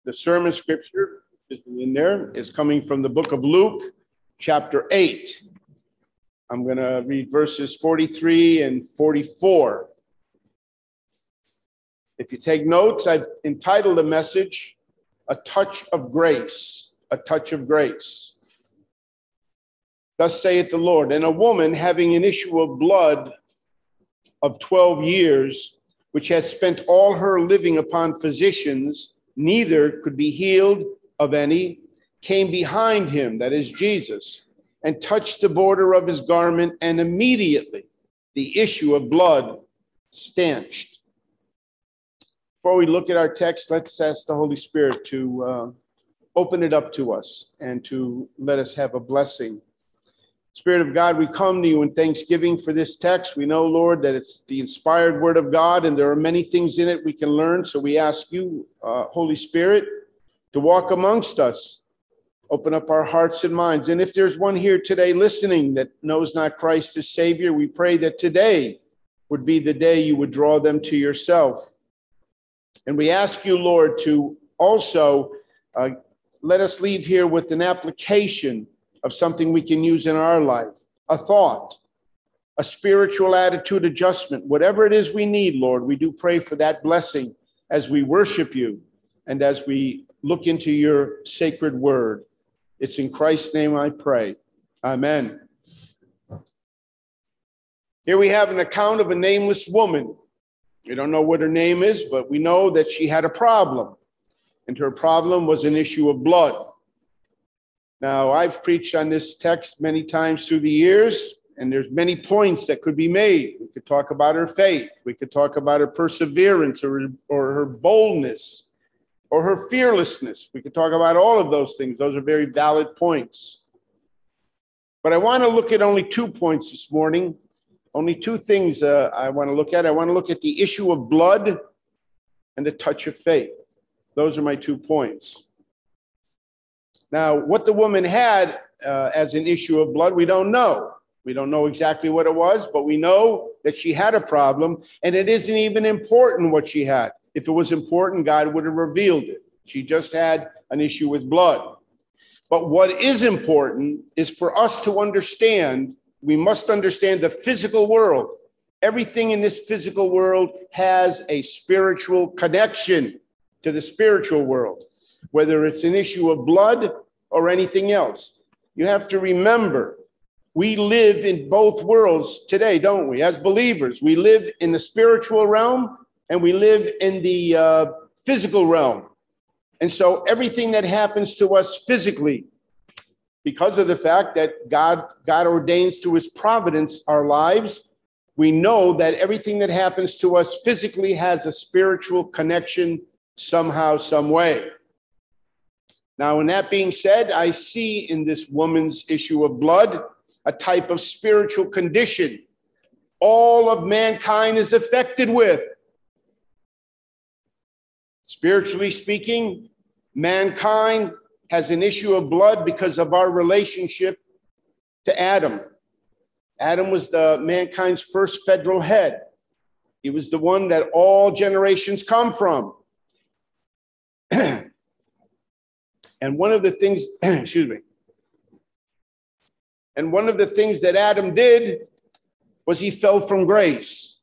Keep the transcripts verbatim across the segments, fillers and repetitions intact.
The sermon scripture in there is coming from the book of Luke, chapter eight. I'm going to read verses forty-three and forty-four. If you take notes, I've entitled the message, A Touch of Grace, A Touch of Grace. Thus saith the Lord, and a woman having an issue of blood of twelve years, which had spent all her living upon physicians, neither could be healed of any, came behind him, that is Jesus, and touched the border of his garment, and immediately the issue of blood stanched. Before we look at our text, let's ask the Holy Spirit to uh, open it up to us and to let us have a blessing. Spirit of God, we come to you in thanksgiving for this text. We know, Lord, that it's the inspired word of God, and there are many things in it we can learn. So we ask you, uh, Holy Spirit, to walk amongst us, open up our hearts and minds. And if there's one here today listening that knows not Christ as Savior, we pray that today would be the day you would draw them to yourself. And we ask you, Lord, to also uh, let us leave here with an application of something we can use in our life, a thought, a spiritual attitude adjustment, whatever it is we need, Lord. We do pray for that blessing as we worship you and as we look into your sacred word. It's in Christ's name I pray. Amen. Here we have an account of a nameless woman. We don't know what her name is, but we know that she had a problem, and her problem was an issue of blood. Now, I've preached on this text many times through the years, and there's many points that could be made. We could talk about her faith. We could talk about her perseverance or, or her boldness or her fearlessness. We could talk about all of those things. Those are very valid points. But I want to look at only two points this morning. Only two things uh, I want to look at. I want to look at the issue of blood and the touch of faith. Those are my two points. Now, what the woman had uh, as an issue of blood, we don't know. We don't know exactly what it was, but we know that she had a problem, and it isn't even important what she had. If it was important, God would have revealed it. She just had an issue with blood. But what is important is for us to understand, we must understand the physical world. Everything in this physical world has a spiritual connection to the spiritual world, whether it's an issue of blood or anything else. You have to remember, we live in both worlds today, don't we? As believers, we live in the spiritual realm and we live in the uh, physical realm. And so everything that happens to us physically, because of the fact that God, God ordains through his providence our lives, we know that everything that happens to us physically has a spiritual connection somehow, some way. Now, in that being said, I see in this woman's issue of blood a type of spiritual condition all of mankind is affected with. Spiritually speaking, mankind has an issue of blood because of our relationship to Adam. Adam was the mankind's first federal head. He was the one that all generations come from. And one of the things, excuse me, and one of the things that Adam did was he fell from grace.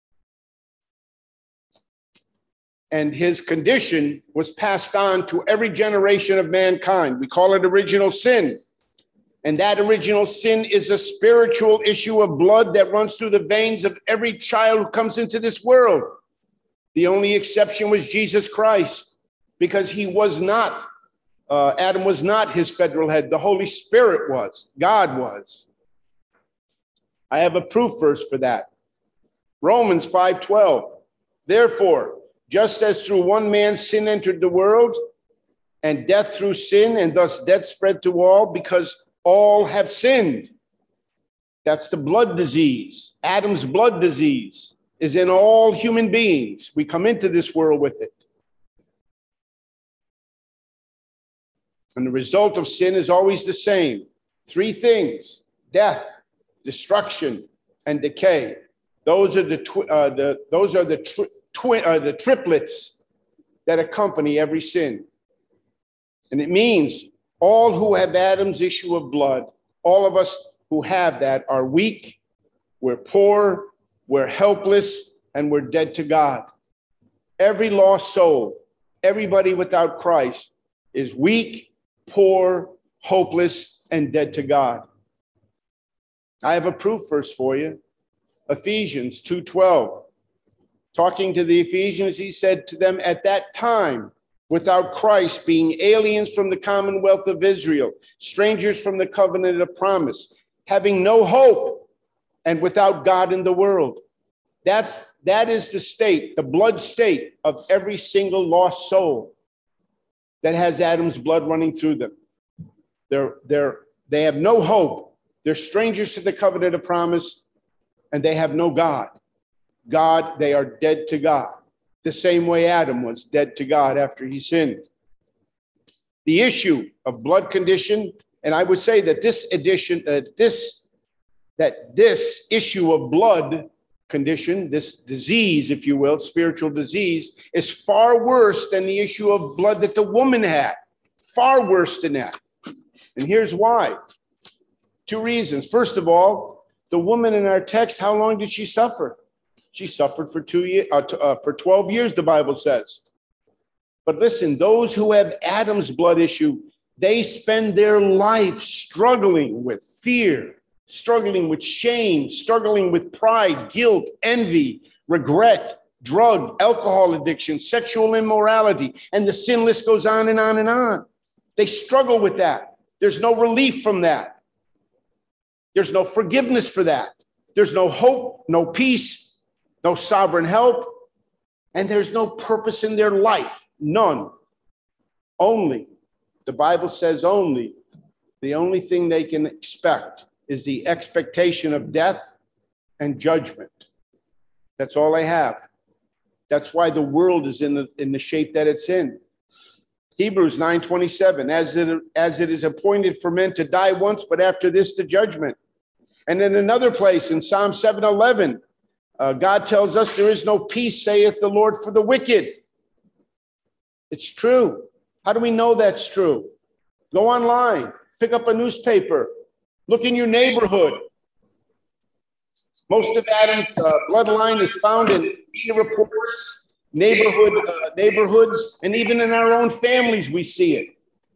And his condition was passed on to every generation of mankind. We call it original sin. And that original sin is a spiritual issue of blood that runs through the veins of every child who comes into this world. The only exception was Jesus Christ, because he was not Uh, Adam was not his federal head. The Holy Spirit was. God was. I have a proof verse for that. Romans five twelve. Therefore, just as through one man sin entered the world, and death through sin, and thus death spread to all, because all have sinned. That's the blood disease. Adam's blood disease is in all human beings. We come into this world with it. And the result of sin is always the same. Three things: death, destruction, and decay. Those are the tw- uh, the those are the tw- twi- uh, the triplets that accompany every sin. And it means all who have Adam's issue of blood, all of us who have that are weak, we're poor, we're helpless, and we're dead to God. Every lost soul, everybody without Christ is weak, poor, hopeless, and dead to God. I have a proof verse for you. Ephesians two twelve. Talking to the Ephesians, he said to them, at that time, without Christ, being aliens from the commonwealth of Israel, strangers from the covenant of promise, having no hope, and without God in the world. That's, that is the state, the blood state of every single lost soul that has Adam's blood running through them. They're, they're, they have no hope. They're strangers to the covenant of promise, and they have no God. God, they are dead to God, the same way Adam was dead to God after he sinned. The issue of blood condition, and I would say that this edition, uh, this, that this issue of blood condition, this disease, if you will, spiritual disease, is far worse than the issue of blood that the woman had. Far worse than that. And here's why. Two reasons. First of all, the woman in our text, how long did she suffer? She suffered for two years, uh, uh, for twelve years, the Bible says. But listen, those who have Adam's blood issue, they spend their life struggling with fear, struggling with shame, struggling with pride, guilt, envy, regret, drug, alcohol addiction, sexual immorality, and the sin list goes on and on and on. They struggle with that. There's no relief from that. There's no forgiveness for that. There's no hope, no peace, no sovereign help, and there's no purpose in their life. None. Only, the Bible says only, the only thing they can expect is the expectation of death and judgment. That's all they have. That's why the world is in the, in the shape that it's in. Hebrews nine twenty-seven, as it, as it is appointed for men to die once, but after this, the judgment. And in another place, in Psalm seven eleven, uh, God tells us there is no peace, saith the Lord, for the wicked. It's true. How do we know that's true? Go online, pick up a newspaper, look in your neighborhood. Most of Adam's uh, bloodline is found in media reports, neighborhood uh, neighborhoods, and even in our own families we see it.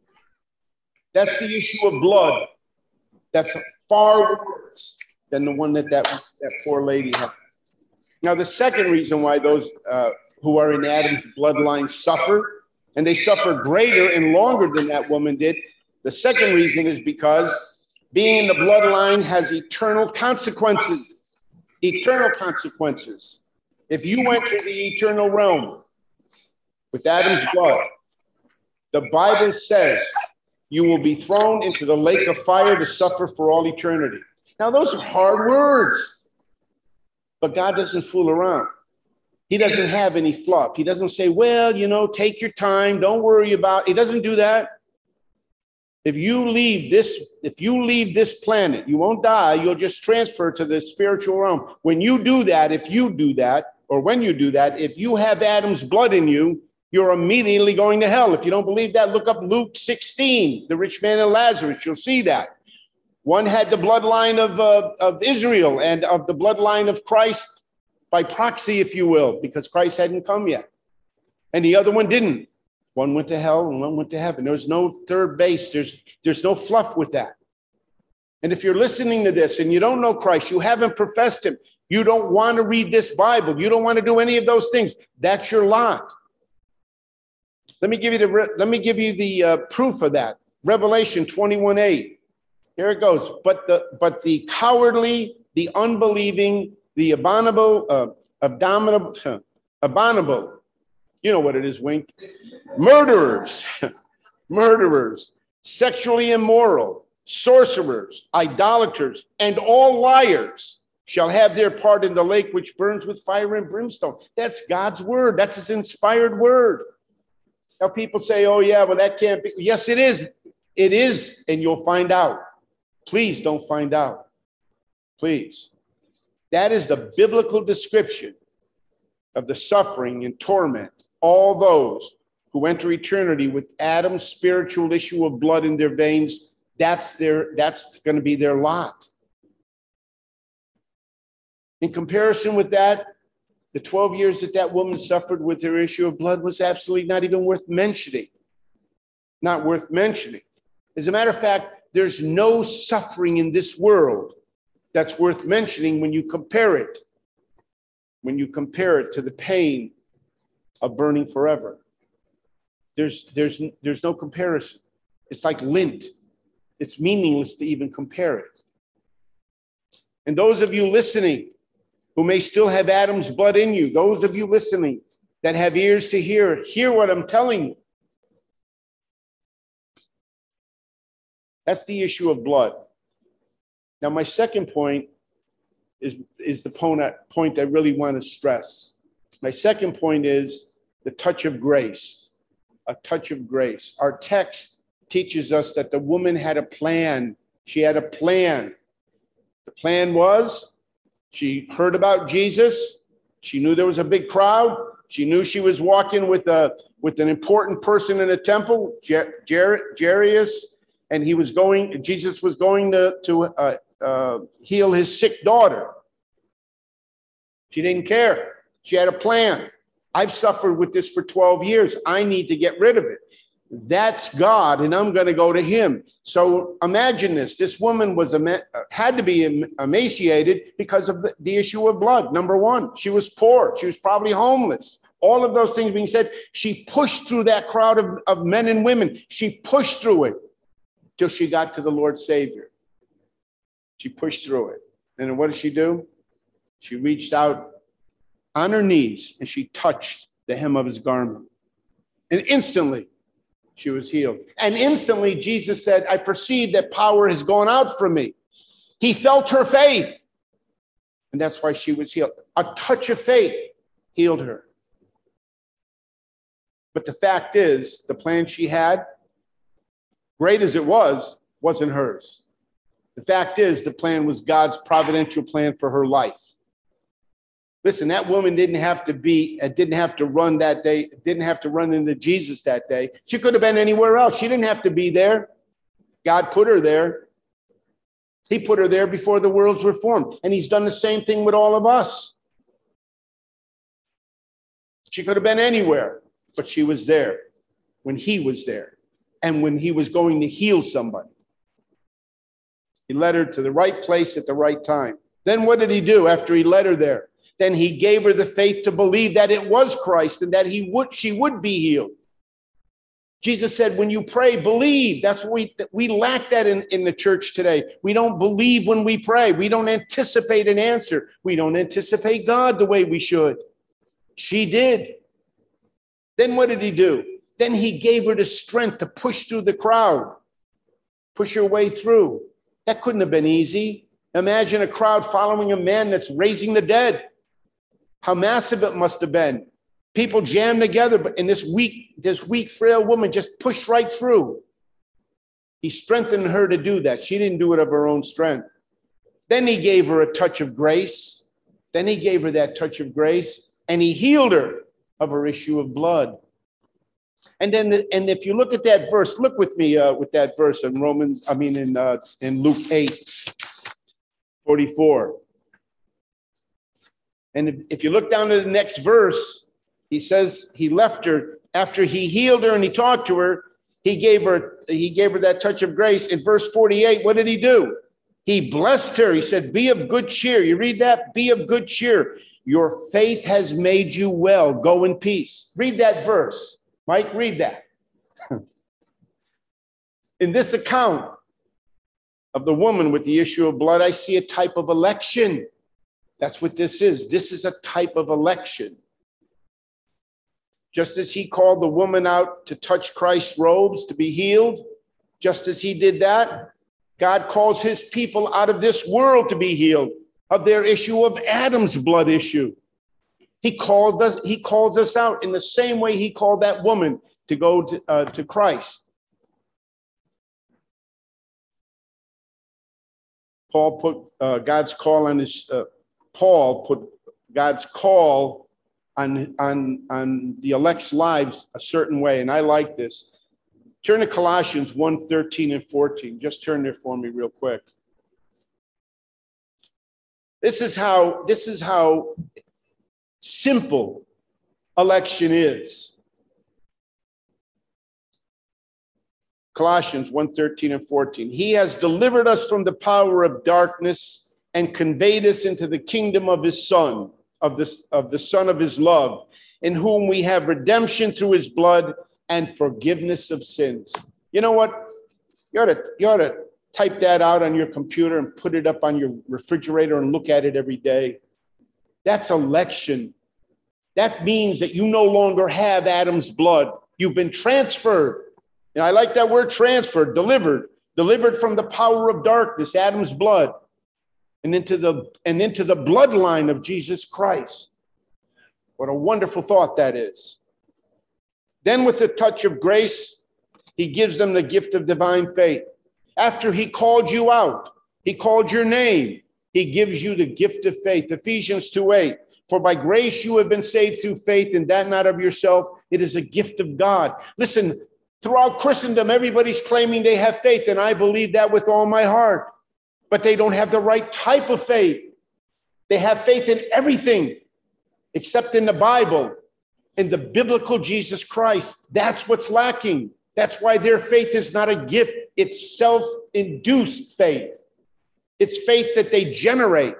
That's the issue of blood. That's far worse than the one that that, that poor lady had. Now, the second reason why those uh, who are in Adam's bloodline suffer, and they suffer greater and longer than that woman did, the second reason is because being in the bloodline has eternal consequences. Eternal consequences. If you went to the eternal realm with Adam's blood, the Bible says you will be thrown into the lake of fire to suffer for all eternity. Now, those are hard words, but God doesn't fool around. He doesn't have any fluff. He doesn't say, well, you know, take your time. Don't worry about it. He doesn't do that. If you leave this, if you leave this planet, you won't die. You'll just transfer to the spiritual realm. When you do that, if you do that, or when you do that, if you have Adam's blood in you, you're immediately going to hell. If you don't believe that, look up Luke sixteen, the rich man and Lazarus. You'll see that. One had the bloodline of, uh, of Israel and of the bloodline of Christ by proxy, if you will, because Christ hadn't come yet. And the other one didn't. One went to hell and one went to heaven. There's no third base. There's, there's no fluff with that. And if you're listening to this and you don't know Christ, you haven't professed him, you don't want to read this Bible, you don't want to do any of those things, that's your lot. Let me give you the, let me give you the uh, proof of that. Revelation twenty-one eight. Here it goes. But the, but the cowardly, the unbelieving, the abominable, uh, abominable, abominable, you know what it is, Wink. Murderers, murderers, sexually immoral, sorcerers, idolaters, and all liars shall have their part in the lake which burns with fire and brimstone. That's God's word. That's his inspired word. Now people say, oh yeah, well that can't be. Yes, it is. It is, and you'll find out. Please don't find out. Please. That is the biblical description of the suffering and torment all those who enter eternity with Adam's spiritual issue of blood in their veins, that's their, that's going to be their lot. In comparison with that, the twelve years that that woman suffered with her issue of blood was absolutely not even worth mentioning. Not worth mentioning. As a matter of fact, there's no suffering in this world that's worth mentioning when you compare it, when you compare it to the pain of burning forever. There's, there's, there's no comparison. It's like lint. It's meaningless to even compare it. And those of you listening who may still have Adam's blood in you, those of you listening that have ears to hear, hear what I'm telling you. That's the issue of blood. Now, my second point is, is the point I really want to stress. My second point is the touch of grace, a touch of grace. Our text teaches us that the woman had a plan. She had a plan. The plan was, she heard about Jesus. She knew there was a big crowd. She knew she was walking with a with an important person in the temple, Jer- Jer- Jairus, and he was going. Jesus was going to to uh, uh, heal his sick daughter. She didn't care. She had a plan. I've suffered with this for twelve years. I need to get rid of it. That's God, and I'm going to go to him. So imagine this. This woman was had to be emaciated because of the, the issue of blood. Number one, she was poor. She was probably homeless. All of those things being said, she pushed through that crowd of, of men and women. She pushed through it till she got to the Lord Savior. She pushed through it. And then what did she do? She reached out on her knees and she touched the hem of his garment. And instantly, she was healed. And instantly, Jesus said, I perceive that power has gone out from me. He felt her faith. And that's why she was healed. A touch of faith healed her. But the fact is, the plan she had, great as it was, wasn't hers. The fact is, the plan was God's providential plan for her life. Listen, that woman didn't have to be, uh, didn't have to run that day, didn't have to run into Jesus that day. She could have been anywhere else. She didn't have to be there. God put her there. He put her there before the worlds were formed. And he's done the same thing with all of us. She could have been anywhere, but she was there when he was there and when he was going to heal somebody. He led her to the right place at the right time. Then what did he do after he led her there? Then he gave her the faith to believe that it was Christ and that he would, she would be healed. Jesus said, when you pray, believe. That's what we, we lack that in, in the church today. We don't believe when we pray. We don't anticipate an answer. We don't anticipate God the way we should. She did. Then what did he do? Then he gave her the strength to push through the crowd, push her way through. That couldn't have been easy. Imagine a crowd following a man that's raising the dead. How massive it must have been. People jammed together, but in this weak, this weak, frail woman just pushed right through. He strengthened her to do that. She didn't do it of her own strength. Then he gave her a touch of grace. Then he gave her that touch of grace, and he healed her of her issue of blood. And then, the, and if you look at that verse, look with me uh, with that verse in Romans. I mean, in uh, in Luke eight forty-four. And if, if you look down to the next verse, he says he left her after he healed her and he talked to her. He gave her he gave her that touch of grace. In verse forty-eight, what did he do? He blessed her. He said, "Be of good cheer." You read that? Be of good cheer. Your faith has made you well. Go in peace. Read that verse. Mike, read that. In this account of the woman with the issue of blood, I see a type of election. That's what this is. This is a type of election. Just as he called the woman out to touch Christ's robes to be healed, just as he did that, God calls his people out of this world to be healed of their issue of Adam's blood issue. He called us, he calls us out in the same way he called that woman to go to, uh, to Christ. Paul put uh, God's call on his, uh, Paul put God's call on, on, on the elect's lives a certain way. And I like this. Turn to Colossians one, thirteen and fourteen. Just turn there for me real quick. This is how, this is how simple election is. Colossians one, thirteen and fourteen. He has delivered us from the power of darkness and conveyed us into the kingdom of his Son, of the, of the Son of his love, in whom we have redemption through his blood and forgiveness of sins. You know what? You ought to, you ought to type that out on your computer and put it up on your refrigerator and look at it every day. That's election. That means that you no longer have Adam's blood. You've been transferred. And I like that word transferred, delivered, delivered from the power of darkness, Adam's blood, and into the, and into the bloodline of Jesus Christ. What a wonderful thought that is. Then with the touch of grace, he gives them the gift of divine faith. After he called you out, he called your name, he gives you the gift of faith. Ephesians two eight. For by grace you have been saved through faith, and that not of yourself. It is a gift of God. Listen, throughout Christendom, everybody's claiming they have faith, and I believe that with all my heart. But they don't have the right type of faith. They have faith in everything except in the Bible. In the biblical Jesus Christ. That's what's lacking. That's why their faith is not a gift. It's self-induced faith. It's faith that they generate.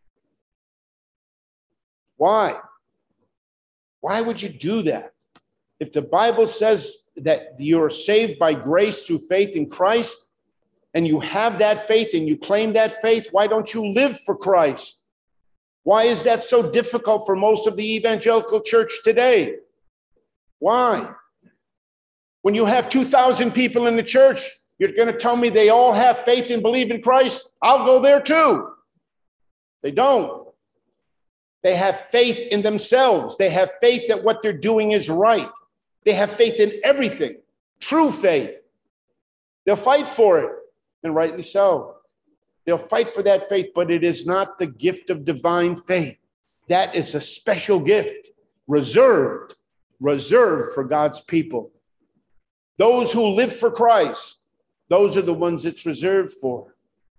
Why? Why would you do that? If the Bible says that you're saved by grace through faith in Christ, and you have that faith and you claim that faith, why don't you live for Christ? Why is that so difficult for most of the evangelical church today? Why? When you have two thousand people in the church, you're going to tell me they all have faith and believe in Christ? I'll go there too. They don't. They have faith in themselves. They have faith that what they're doing is right. They have faith in everything. True faith. They'll fight for it, and rightly so. They'll fight for that faith, but it is not the gift of divine faith. That is a special gift, reserved, reserved for God's people. Those who live for Christ, those are the ones it's reserved for.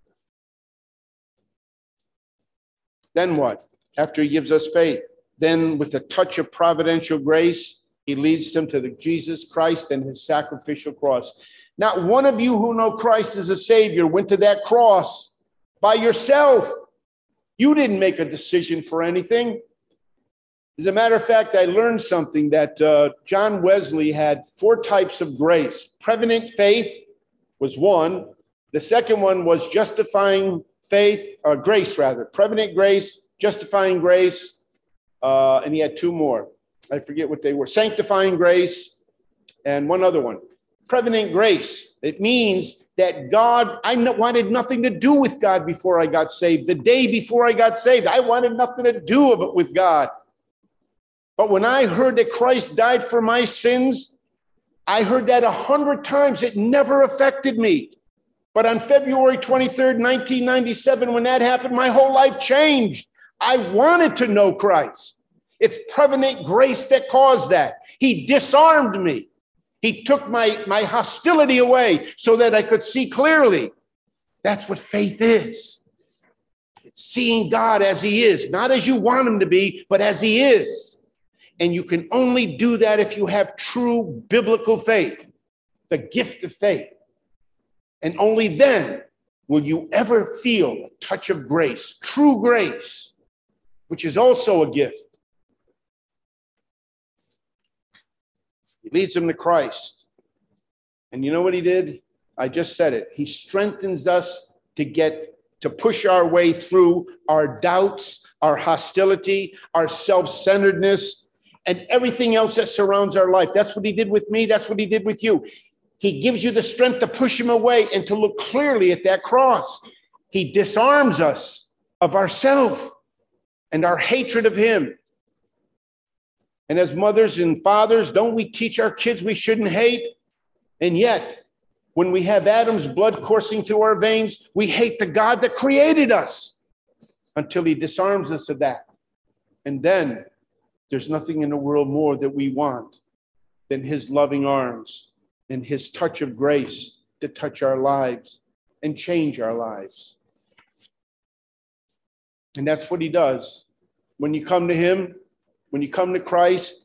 Then what? After he gives us faith, then with a touch of providential grace, he leads them to the Jesus Christ and his sacrificial cross. Not one of you who know Christ as a Savior went to that cross by yourself. You didn't make a decision for anything. As a matter of fact, I learned something that uh, John Wesley had four types of grace. Prevenient faith was one. The second one was justifying faith, uh, grace rather. Prevenient grace, justifying grace, uh, and he had two more. I forget what they were. Sanctifying grace, and one other one. Prevenient grace. It means that God, I wanted nothing to do with God before I got saved. The day before I got saved, I wanted nothing to do with God. But when I heard that Christ died for my sins, I heard that a hundred times. It never affected me. But on February twenty-third, nineteen ninety-seven, when that happened, my whole life changed. I wanted to know Christ. It's prevenient grace that caused that. He disarmed me. He took my, my hostility away so that I could see clearly. That's what faith is. It's seeing God as he is, not as you want him to be, but as he is. And you can only do that if you have true biblical faith, the gift of faith. And only then will you ever feel a touch of grace, true grace, which is also a gift. He leads them to Christ. And you know what he did? I just said it. He strengthens us to get, to push our way through our doubts, our hostility, our self-centeredness, and everything else that surrounds our life. That's what he did with me. That's what he did with you. He gives you the strength to push him away and to look clearly at that cross. He disarms us of ourself and our hatred of him. And as mothers and fathers, don't we teach our kids we shouldn't hate? And yet, when we have Adam's blood coursing through our veins, we hate the God that created us until he disarms us of that. And then There's nothing in the world more that we want than his loving arms and his touch of grace to touch our lives and change our lives. And that's what he does. When you come to him, when you come to Christ,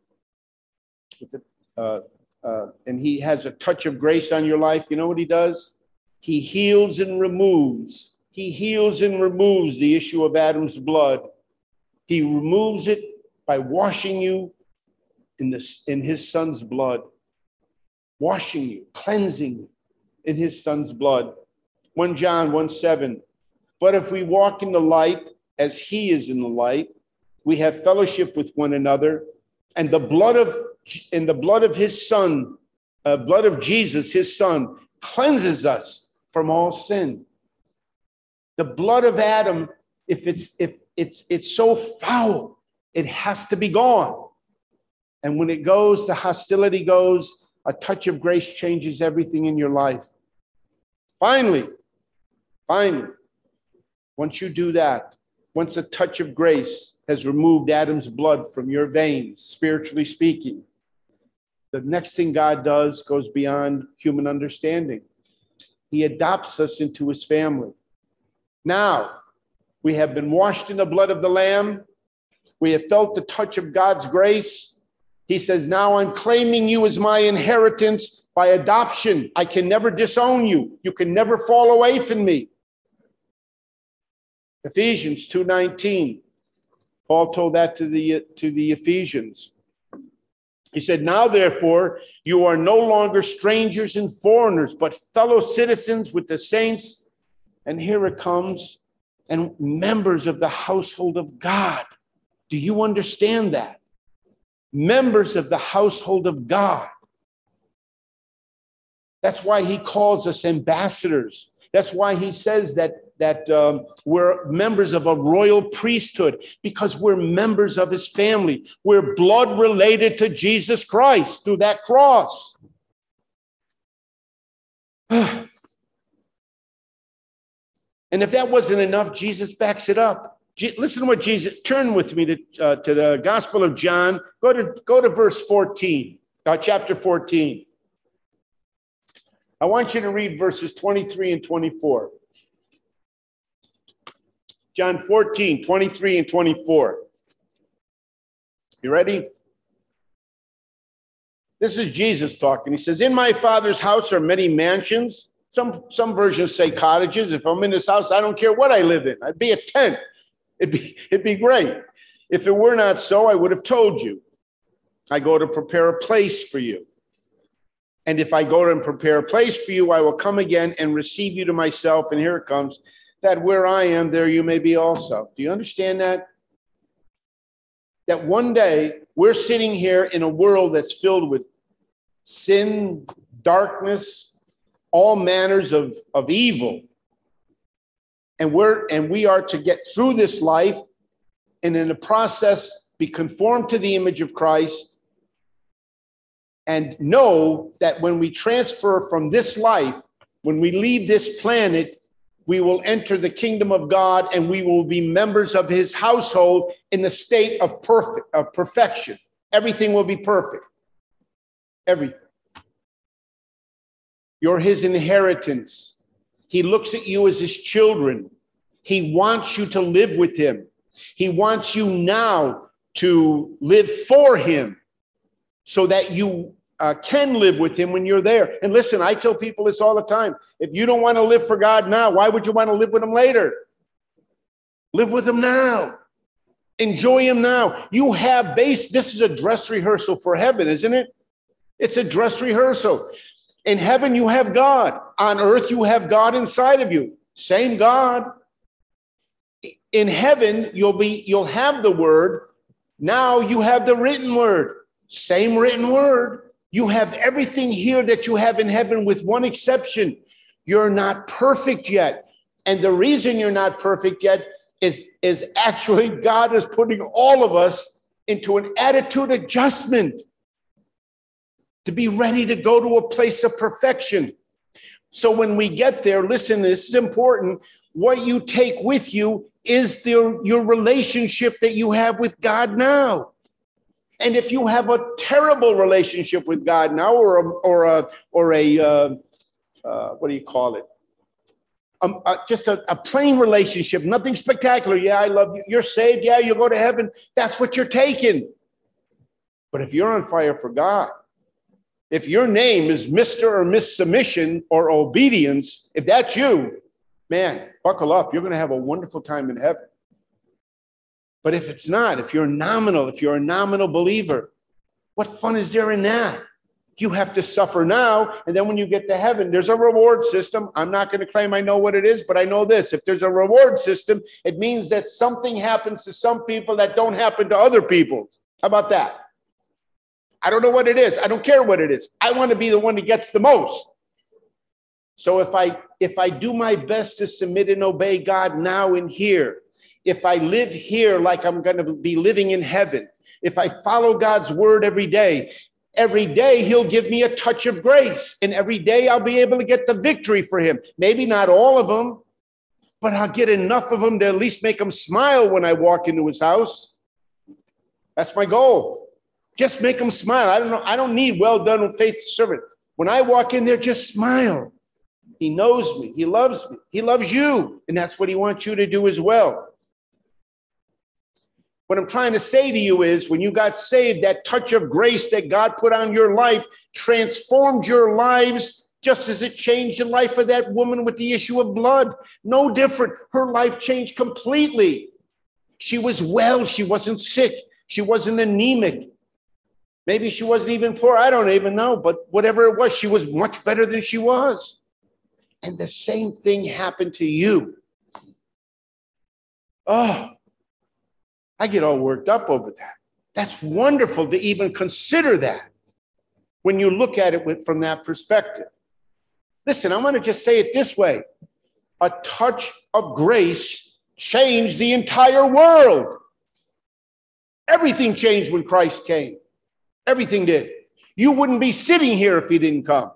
uh, uh, and he has a touch of grace on your life, you know what he does? He heals and removes. He heals and removes the issue of Adam's blood. He removes it by washing you in, this, in his son's blood. Washing you, cleansing you in his son's blood. First John one seven. But if we walk in the light as he is in the light, we have fellowship with one another, and the blood of in the blood of his son, uh, blood of Jesus, his son, cleanses us from all sin. The blood of Adam, if it's if it's it's so foul, it has to be gone. And when it goes, the hostility goes. A touch of grace changes everything in your life. Finally, finally, once you do that, once a touch of grace has removed Adam's blood from your veins, spiritually speaking, the next thing God does goes beyond human understanding. He adopts us into his family. Now, we have been washed in the blood of the Lamb. We have felt the touch of God's grace. He says, now I'm claiming you as my inheritance by adoption. I can never disown you. You can never fall away from me. Ephesians two nineteen. Paul told that to the, to the Ephesians. He said, now therefore, you are no longer strangers and foreigners, but fellow citizens with the saints. And here it comes, and members of the household of God. Do you understand that? Members of the household of God. That's why he calls us ambassadors. That's why he says that, that um, we're members of a royal priesthood, because we're members of his family. We're blood related to Jesus Christ through that cross. And if that wasn't enough, Jesus backs it up. Listen to what Jesus, turn with me to, uh, to the Gospel of John. Go to, go to verse fourteen, uh, chapter fourteen. I want you to read verses twenty-three and twenty-four. John fourteen, twenty-three and twenty-four. You ready? This is Jesus talking. He says, in my Father's house are many mansions. Some, some versions say cottages. If I'm in this house, I don't care what I live in. I'd be a tent. It'd be, it'd be great. If it were not so, I would have told you. I go to prepare a place for you. And if I go to prepare a place for you, I will come again and receive you to myself. And here it comes, that where I am, there you may be also. Do you understand that? That one day we're sitting here in a world that's filled with sin, darkness, all manners of, of evil. And we're and we are to get through this life and in the process be conformed to the image of Christ, and know that when we transfer from this life, when we leave this planet, we will enter the kingdom of God and we will be members of his household in the state of perfect of perfection. Everything will be perfect. Everything. You're his inheritance. He looks at you as his children. He wants you to live with him. He wants you now to live for him so that you uh, can live with him when you're there. And listen, I tell people this all the time. If you don't want to live for God now, why would you want to live with him later? Live with him now. Enjoy him now. You have base. This is a dress rehearsal for heaven, isn't it? It's a dress rehearsal. In heaven, you have God. On earth, you have God inside of you. Same God. In heaven, you'll be, you'll have the word. Now you have the written word. Same written word. You have everything here that you have in heaven with one exception. You're not perfect yet. And the reason you're not perfect yet is, is actually God is putting all of us into an attitude adjustment to be ready to go to a place of perfection. So when we get there, listen, this is important. What you take with you is the, your relationship that you have with God now. And if you have a terrible relationship with God now, or a, or a, or a uh, uh, what do you call it? Um, uh, just a, a plain relationship, nothing spectacular. Yeah, I love you. You're saved. Yeah, you'll go to heaven. That's what you're taking. But if you're on fire for God, if your name is Mister or Miss Submission or Obedience, if that's you, man, buckle up. You're going to have a wonderful time in heaven. But if it's not, if you're nominal, if you're a nominal believer, what fun is there in that? You have to suffer now, and then when you get to heaven, there's a reward system. I'm not going to claim I know what it is, but I know this. If there's a reward system, it means that something happens to some people that don't happen to other people. How about that? I don't know what it is. I don't care what it is. I want to be the one that gets the most. So if I if I do my best to submit and obey God now and here, if I live here like I'm going to be living in heaven, if I follow God's word every day, every day he'll give me a touch of grace. And every day I'll be able to get the victory for him. Maybe not all of them, but I'll get enough of them to at least make him smile when I walk into his house. That's my goal. Just make him smile. I don't know. I don't need well done with faithful servant. When I walk in there, just smile. He knows me. He loves me. He loves you. And that's what he wants you to do as well. What I'm trying to say to you is when you got saved, that touch of grace that God put on your life transformed your lives just as it changed the life of that woman with the issue of blood. No different. Her life changed completely. She was well. She wasn't sick. She wasn't anemic. Maybe she wasn't even poor. I don't even know. But whatever it was, she was much better than she was. And the same thing happened to you. Oh, I get all worked up over that. That's wonderful to even consider that when you look at it with, from that perspective. Listen, I want to just say it this way. A touch of grace changed the entire world. Everything changed when Christ came. Everything did. You wouldn't be sitting here if he didn't come.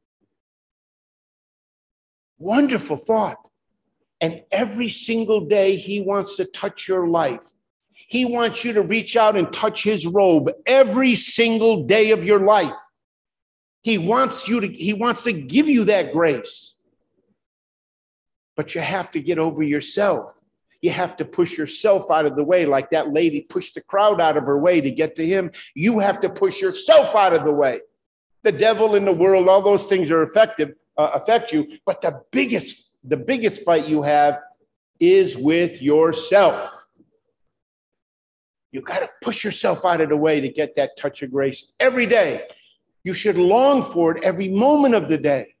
Wonderful thought. And every single day he wants to touch your life. He wants you to reach out and touch his robe every single day of your life. He wants you to, he wants to give you that grace. But you have to get over yourself. You have to push yourself out of the way, like that lady pushed the crowd out of her way to get to him. You have to push yourself out of the way. The devil in the world, all those things are effective, uh, affect you. But the biggest, the biggest fight you have is with yourself. You got to push yourself out of the way to get that touch of grace every day. You should long for it every moment of the day.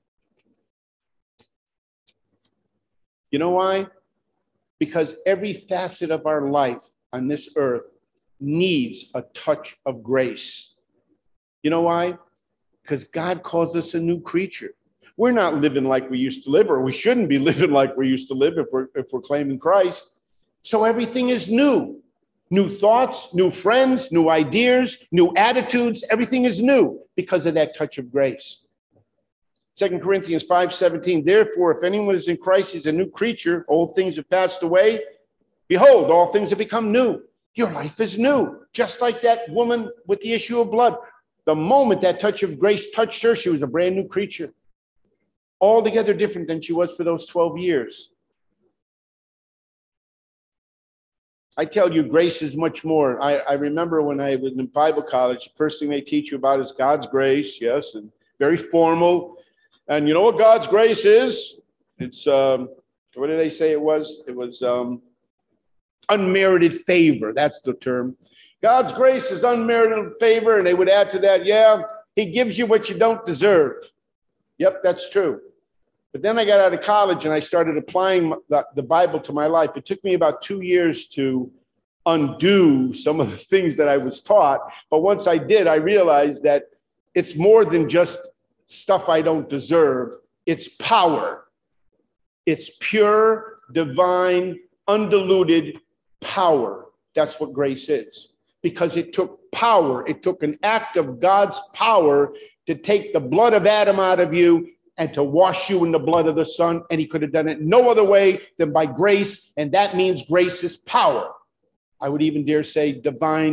You know why? Because every facet of our life on this earth needs a touch of grace. You know why? Because God calls us a new creature. We're not living like we used to live, or we shouldn't be living like we used to live if we're, if we're claiming Christ. So everything is new. New thoughts, new friends, new ideas, new attitudes. Everything is new because of that touch of grace. Second Corinthians five seventeen, therefore, if anyone is in Christ, he's a new creature. Old things have passed away. Behold, all things have become new. Your life is new. Just like that woman with the issue of blood. The moment that touch of grace touched her, she was a brand new creature. Altogether different than she was for those twelve years. I tell you, grace is much more. I, I remember when I was in Bible college, the first thing they teach you about is God's grace, yes, and very formal. And you know what God's grace is? It's, um, what did they say it was? It was um, unmerited favor. That's the term. God's grace is unmerited favor. And they would add to that, yeah, he gives you what you don't deserve. Yep, that's true. But then I got out of college and I started applying the, the Bible to my life. It took me about two years to undo some of the things that I was taught. But once I did, I realized that it's more than just stuff I don't deserve. It's power. It's pure, divine, undiluted power. That's what grace is. Because it took power. It took an act of God's power to take the blood of Adam out of you and to wash you in the blood of the Son. And he could have done it no other way than by grace. And that means grace is power. I would even dare say divine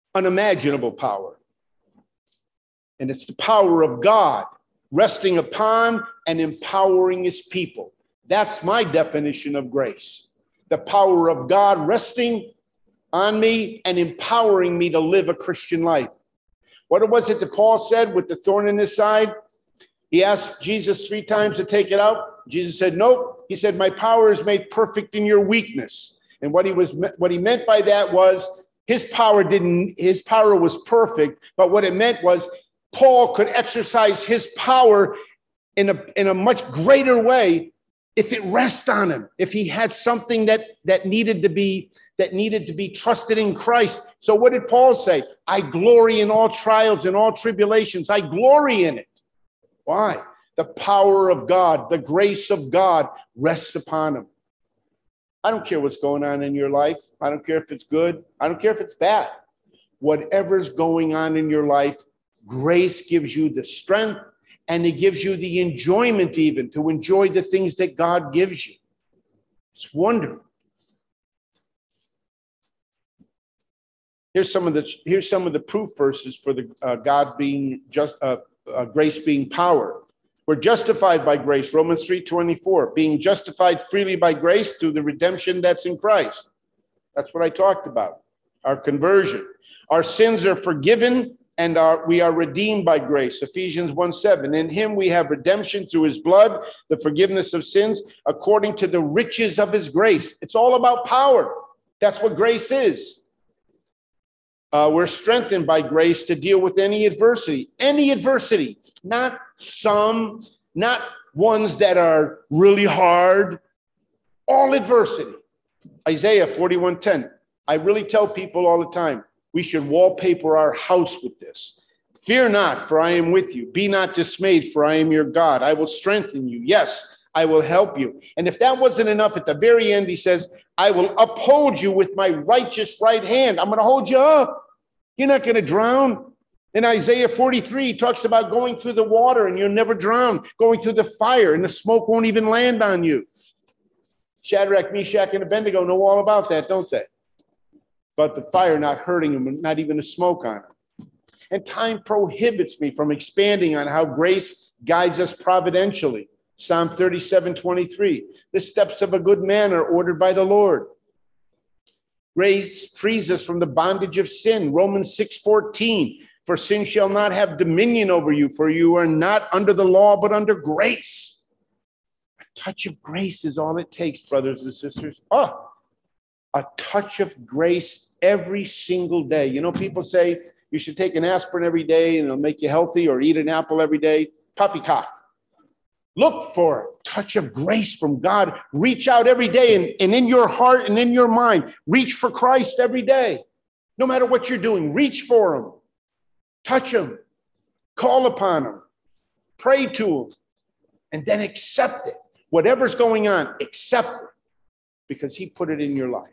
unimaginable power. And it's the power of God resting upon and empowering his people. That's my definition of grace. The power of God resting on me and empowering me to live a Christian life. What was it that Paul said with the thorn in his side? He asked Jesus three times to take it out. Jesus said, nope. He said, my power is made perfect in your weakness. And what he was, what he meant by that was his power didn't, his power was perfect. But what it meant was Paul could exercise his power in a, in a much greater way if it rests on him, if he had something that, that needed to be, that needed to be trusted in Christ. So what did Paul say? I glory in all trials and all tribulations. I glory in it. Why? The power of God, the grace of God rests upon him. I don't care what's going on in your life. I don't care if it's good. I don't care if it's bad. Whatever's going on in your life, grace gives you the strength and it gives you the enjoyment even to enjoy the things that God gives you. It's wonderful. Here's some of the here's some of the proof verses for the uh, God being just uh, uh, grace being power. We're justified by grace, Romans three twenty-four, being justified freely by grace through the redemption that's in Christ. That's what I talked about, our conversion. Our sins are forgiven and our, we are redeemed by grace, Ephesians one seven. In him we have redemption through his blood, the forgiveness of sins, according to the riches of his grace. It's all about power. That's what grace is. Uh, we're strengthened by grace to deal with any adversity, any adversity, not some, not ones that are really hard, all adversity. Isaiah forty-one ten. I really tell people all the time, we should wallpaper our house with this. Fear not, for I am with you. Be not dismayed, for I am your God. I will strengthen you. Yes, I will help you. And if that wasn't enough, at the very end, he says, I will uphold you with my righteous right hand. I'm going to hold you up. You're not going to drown. In Isaiah forty-three, he talks about going through the water and you'll never drown, going through the fire and the smoke won't even land on you. Shadrach, Meshach, and Abednego know all about that, don't they? But the fire not hurting them, not even the smoke on them. And time prohibits me from expanding on how grace guides us providentially. Psalm thirty-seven twenty-three, the steps of a good man are ordered by the Lord. Grace frees us from the bondage of sin. Romans six fourteen, for sin shall not have dominion over you, for you are not under the law, but under grace. A touch of grace is all it takes, brothers and sisters. Oh, a touch of grace every single day. You know, people say you should take an aspirin every day and it'll make you healthy, or eat an apple every day. Poppycock. Look for a touch of grace from God. Reach out every day, and, and in your heart and in your mind, reach for Christ every day. No matter what you're doing, reach for him. Touch him. Call upon him. Pray to him. And then accept it. Whatever's going on, accept it. Because he put it in your life.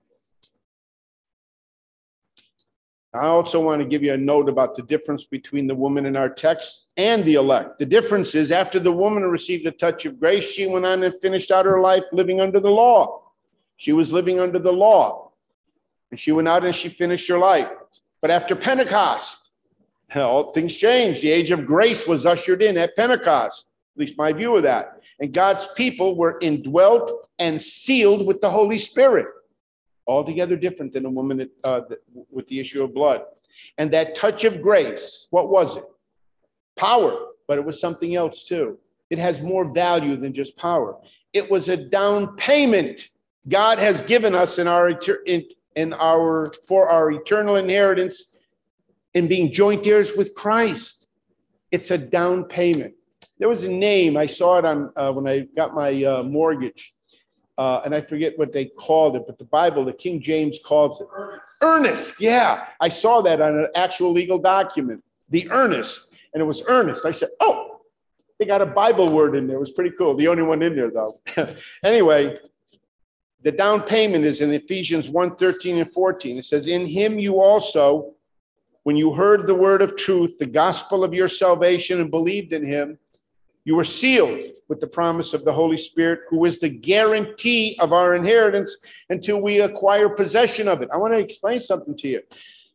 I also want to give you a note about the difference between the woman in our text and the elect. The difference is, after the woman received the touch of grace, she went on and finished out her life living under the law. She was living under the law. And she went out and she finished her life. But after Pentecost, all things changed. The age of grace was ushered in at Pentecost, at least my view of that. And God's people were indwelt and sealed with the Holy Spirit. Altogether different than a woman uh, with the issue of blood. And that touch of grace, what was it? Power, but it was something else too. It has more value than just power. It was a down payment God has given us in our, in, in our for our eternal inheritance in being joint heirs with Christ. It's a down payment. There was a name, I saw it on uh, when I got my uh, mortgage. Uh, and I forget what they called it, but the Bible, the King James calls it. Earnest. Earnest, yeah. I saw that on an actual legal document. The earnest, and it was earnest. I said, oh, they got a Bible word in there. It was pretty cool. The only one in there, though. Anyway, the down payment is in Ephesians one thirteen and fourteen. It says, in him you also, when you heard the word of truth, the gospel of your salvation, and believed in him, you were sealed with the promise of the Holy Spirit, who is the guarantee of our inheritance until we acquire possession of it. I want to explain something to you.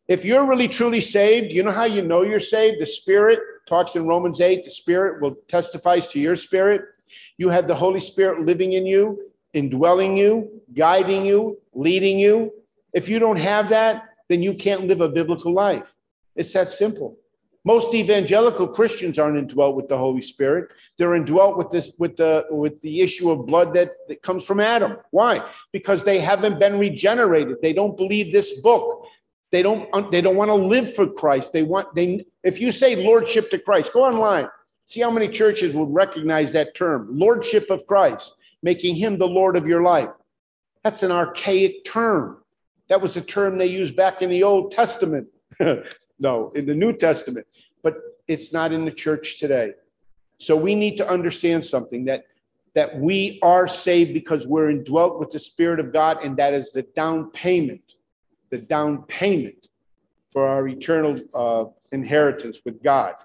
If you're really truly saved, you know how you know you're saved? The Spirit talks in Romans eight. The Spirit will testifies to your spirit. You have the Holy Spirit living in you, indwelling you, guiding you, leading you. If you don't have that, then you can't live a biblical life. It's that simple. Most evangelical Christians aren't indwelt with the Holy Spirit. They're indwelt with this, with the with the issue of blood that, that comes from Adam. Why? Because they haven't been regenerated. They don't believe this book. They don't they don't want to live for Christ. They want they if you say lordship to Christ, go online. See how many churches would recognize that term, lordship of Christ, making him the Lord of your life. That's an archaic term. That was a term they used back in the Old Testament. No, in the New Testament, but it's not in the church today. So we need to understand something, that that we are saved because we're indwelt with the Spirit of God, and that is the down payment, the down payment for our eternal uh, inheritance with God.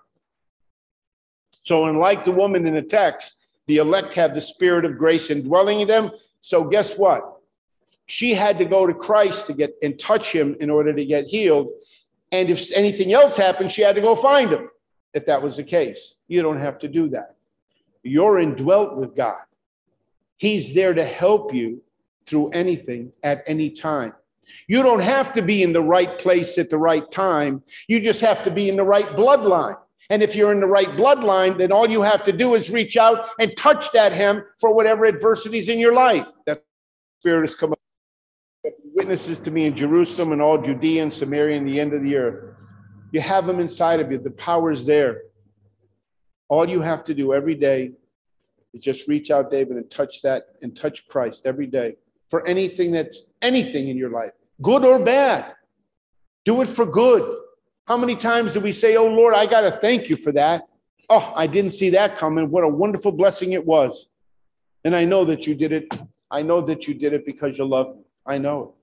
So unlike the woman in the text, the elect have the Spirit of grace indwelling in them. So guess what? She had to go to Christ to get and touch him in order to get healed. And if anything else happened, she had to go find him. If that was the case, you don't have to do that. You're indwelt with God. He's there to help you through anything at any time. You don't have to be in the right place at the right time. You just have to be in the right bloodline. And if you're in the right bloodline, then all you have to do is reach out and touch that hem for whatever adversities in your life. That Spirit has come up. Witnesses to me in Jerusalem and all Judea and Samaria and the end of the earth. You have them inside of you. The power is there. All you have to do every day is just reach out, David, and touch that and touch Christ every day for anything that's anything in your life, good or bad. Do it for good. How many times do we say, oh, Lord, I got to thank you for that. Oh, I didn't see that coming. What a wonderful blessing it was. And I know that you did it. I know that you did it because you love me. I know it.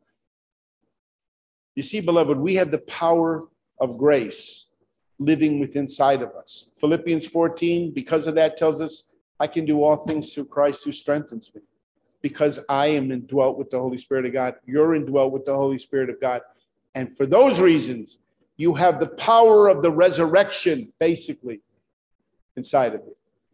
You see, beloved, we have the power of grace living within inside of us. Philippians fourteen, because of that, tells us I can do all things through Christ who strengthens me. Because I am indwelt with the Holy Spirit of God. You're indwelt with the Holy Spirit of God. And for those reasons, you have the power of the resurrection, basically, inside of you.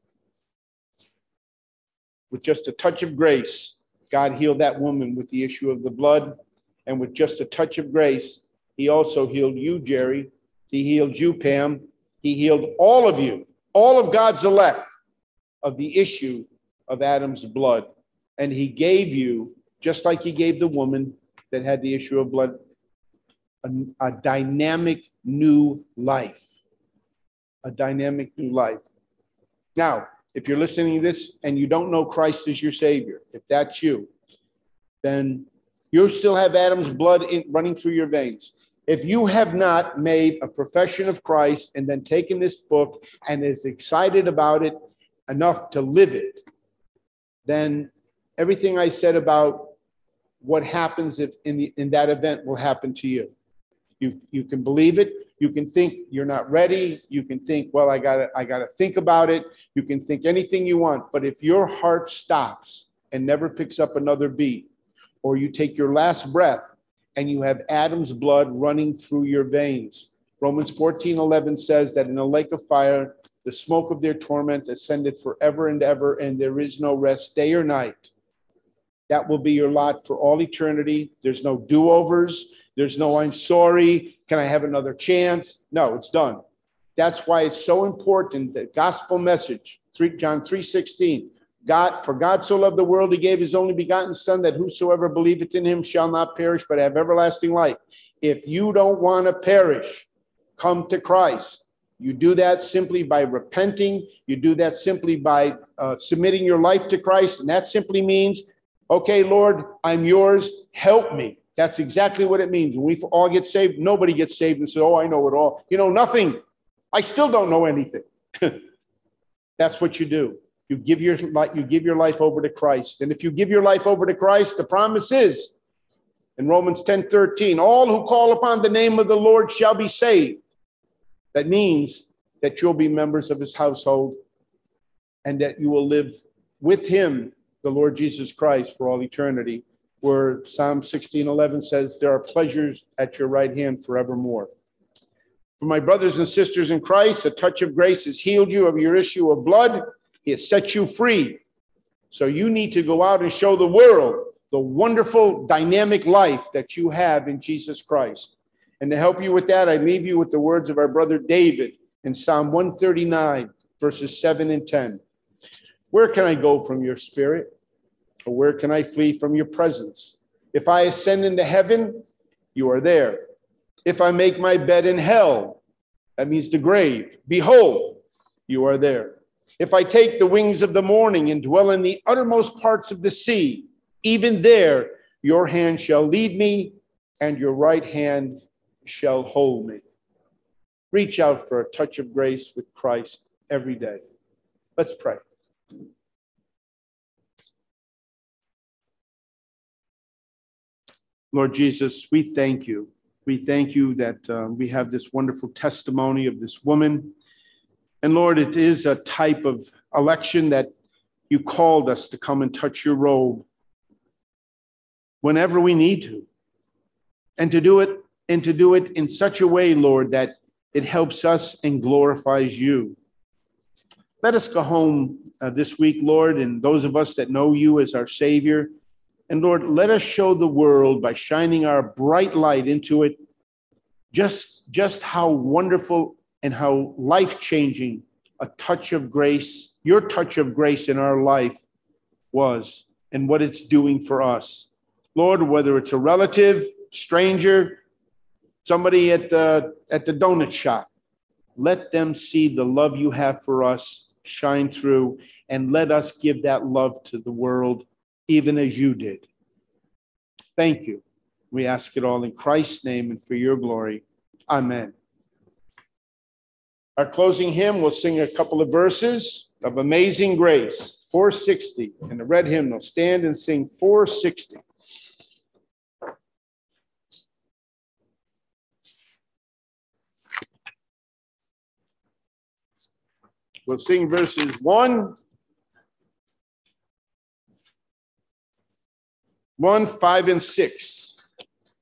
With just a touch of grace, God healed that woman with the issue of the blood. And with just a touch of grace, he also healed you, Jerry. He healed you, Pam. He healed all of you, all of God's elect, of the issue of Adam's blood. And he gave you, just like he gave the woman that had the issue of blood, a, a dynamic new life. A dynamic new life. Now, if you're listening to this and you don't know Christ as your Savior, if that's you, then you still have Adam's blood in, running through your veins. If you have not made a profession of Christ and then taken this book and is excited about it enough to live it, then everything I said about what happens if in, the, in that event will happen to you. You, you can believe it. You can think you're not ready. You can think, well, I gotta, I gotta think about it. You can think anything you want. But if your heart stops and never picks up another beat, or you take your last breath and you have Adam's blood running through your veins. Romans fourteen eleven says that in a lake of fire, the smoke of their torment ascended forever and ever, and there is no rest day or night. That will be your lot for all eternity. There's no do-overs. There's no, I'm sorry, can I have another chance? No, it's done. That's why it's so important, the gospel message, John three sixteen. God, for God so loved the world, he gave his only begotten Son, that whosoever believeth in him shall not perish, but have everlasting life. If you don't want to perish, come to Christ. You do that simply by repenting. You do that simply by uh, submitting your life to Christ. And that simply means, okay, Lord, I'm yours. Help me. That's exactly what it means. When we all get saved, nobody gets saved and says, oh, I know it all. You know nothing. I still don't know anything. That's what you do. You give your life, you give your life over to Christ. And if you give your life over to Christ, the promise is in Romans ten thirteen, all who call upon the name of the Lord shall be saved. That means that you'll be members of his household and that you will live with him, the Lord Jesus Christ, for all eternity. where Psalm sixteen eleven says, there are pleasures at your right hand forevermore. For my brothers and sisters in Christ, a touch of grace has healed you of your issue of blood. He has set you free. So you need to go out and show the world the wonderful, dynamic life that you have in Jesus Christ. And to help you with that, I leave you with the words of our brother David in Psalm one thirty-nine, verses seven and ten. Where can I go from your spirit? Or where can I flee from your presence? If I ascend into heaven, you are there. If I make my bed in hell, that means the grave, behold, you are there. If I take the wings of the morning and dwell in the uttermost parts of the sea, even there your hand shall lead me, and your right hand shall hold me. Reach out for a touch of grace with Christ every day. Let's pray. Lord Jesus, we thank you. We thank you that uh, we have this wonderful testimony of this woman. And Lord, it is a type of election that you called us to come and touch your robe whenever we need to. And to do it, and to do it in such a way, Lord, that it helps us and glorifies you. Let us go home uh, this week, Lord, and those of us that know you as our Savior. And Lord, let us show the world by shining our bright light into it just, just how wonderful and how life-changing a touch of grace, your touch of grace in our life was, and what it's doing for us. Lord, whether it's a relative, stranger, somebody at the, at the donut shop, let them see the love you have for us shine through, and let us give that love to the world, even as you did. Thank you. We ask it all in Christ's name and for your glory. Amen. Our closing hymn, we'll sing a couple of verses of Amazing Grace, four sixty. In the red hymnal, stand and sing four sixty. We'll sing verses one, one, five, and six.